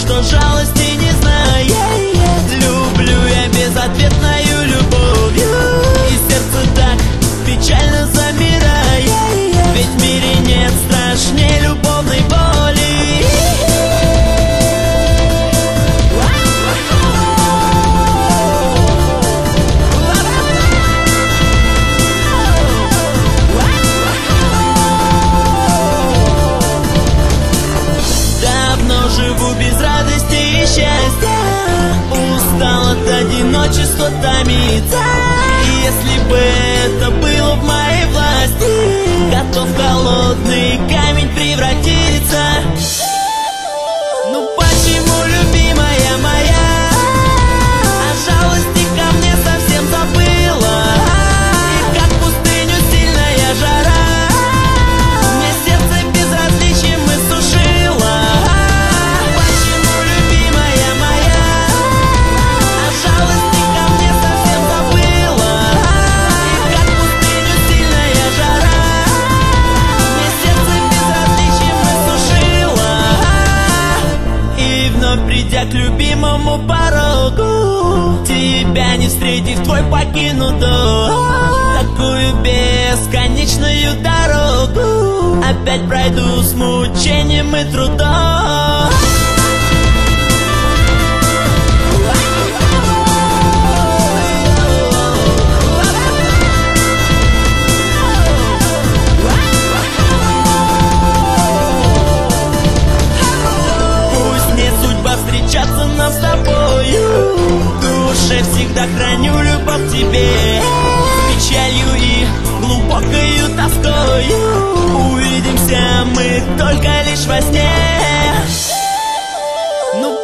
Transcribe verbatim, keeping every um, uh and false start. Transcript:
кто жалости не знает. Люблю я безответною любовью, и сердце так печально замирает. Ведь в мире нет страшнее любовной боли. Давно живу без радости и счастья, устал от одиночества томиться. И если бы это было в моей власти, готов в холодный камень превратиться. Ну почему, любимая моя, о жалости ко мне совсем забыла? И как в пустыню сильная жара мне сердце безразличием иссушила. Почему, любимая моя, о жалости ко мне совсем забыла? И как в пустыню сильная жара мне сердце безразличием иссушила. И вновь придя к любимому порогу, тебя не встретив, твой покину дом. Такую бесконечную дорогу опять пройду с мучением и трудом. Пусть не судьба встречаться нам с тобою, в душе всегда храню любовь к тебе. С печалью и глубокою тоскою увидимся мы только лишь во сне. Ну